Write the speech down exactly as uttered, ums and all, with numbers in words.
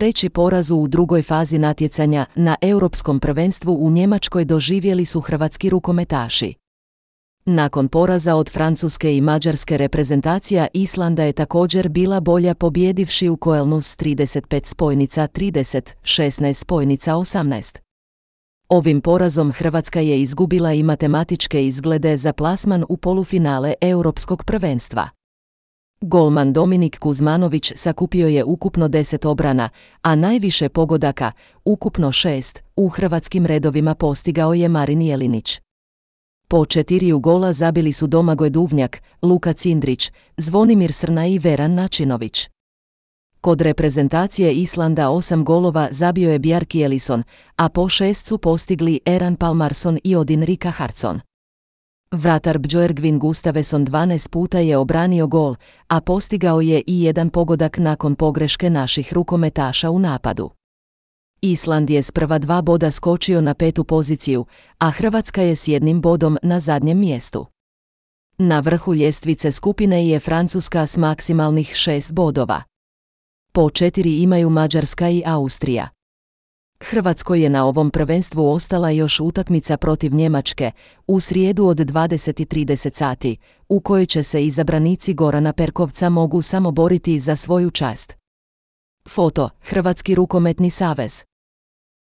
treći poraz u drugoj fazi natjecanja na Europskom prvenstvu u Njemačkoj doživjeli su hrvatski rukometaši. Nakon poraza od Francuske i Mađarske reprezentacija Islanda je također bila bolja pobjedivši u Koelnu s trideset pet spojnica trideset, šesnaest spojnica osamnaest. Ovim porazom Hrvatska je izgubila i matematičke izglede za plasman u polufinale Europskog prvenstva. Golman Dominik Kuzmanović sakupio je ukupno deset obrana, a najviše pogodaka, ukupno šest, u hrvatskim redovima postigao je Marin Jelinić. Po četiriju gola zabili su Domagoj Duvnjak, Luka Cindrić, Zvonimir Srna i Veran Načinović. Kod reprezentacije Islanda osam golova zabio je Bjarki Elison, a po šest su postigli Eran Palmarsson i Odin Rikahardsson. Vratar Björgvin Gustavsson dvanaest puta je obranio gol, a postigao je i jedan pogodak nakon pogreške naših rukometaša u napadu. Island je s prva dva boda skočio na petu poziciju, a Hrvatska je s jednim bodom na zadnjem mjestu. Na vrhu ljestvice skupine je Francuska s maksimalnih šest bodova. Po četiri imaju Mađarska i Austrija. Hrvatskoj je na ovom prvenstvu ostala još utakmica protiv Njemačke, u srijedu od dvadeset i trideset sati, u kojoj će se izabranici Gorana Perkovca mogu samo boriti za svoju čast. Foto, Hrvatski rukometni savez.